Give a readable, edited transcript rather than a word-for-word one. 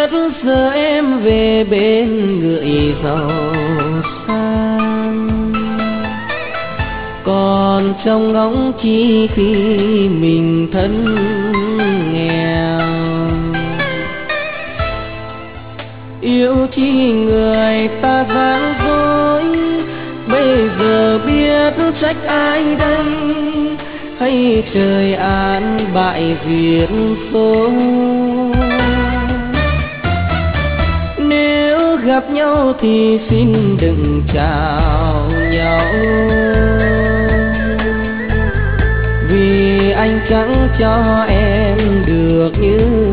giờ em về bên người giàu sang, còn trong ngóng chi khi mình thân nghèo. Yêu chi người ta gian dối, bây giờ biết trách ai đây, hay trời an bại duyên số. Nếu gặp nhau thì xin đừng chào nhau, vì anh chẳng cho em được như